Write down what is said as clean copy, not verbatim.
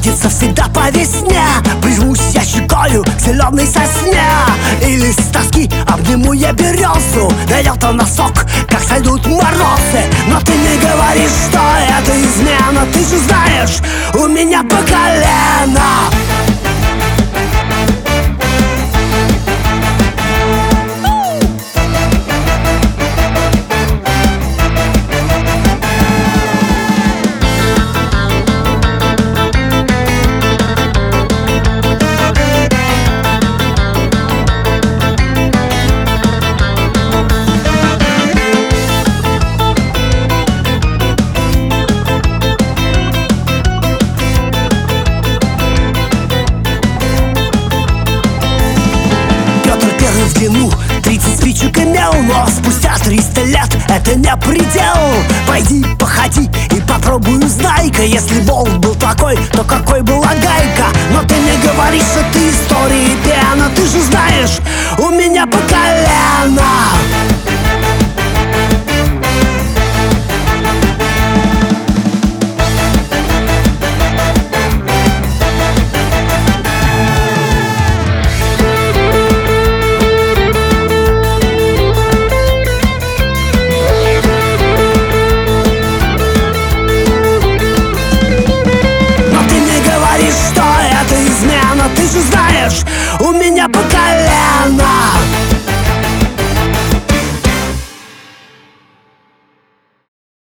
увидеться всегда по весне. Прижмусь я щекою к зеленой сосне, или с тоски обниму я березу. Дойдет он на сок, как сойдут морозы. Но ты не говоришь, что это измена. Ты же знаешь, у меня по колено. В длину 30 спичек имел, но спустя 300 лет это не предел. Пойди, походи и попробуй узнай-ка. Если болт был такой, то какой была гайка? Но ты не говоришь, что ты истории пена. Ты же знаешь, у меня по колено. Ты же знаешь, у меня пока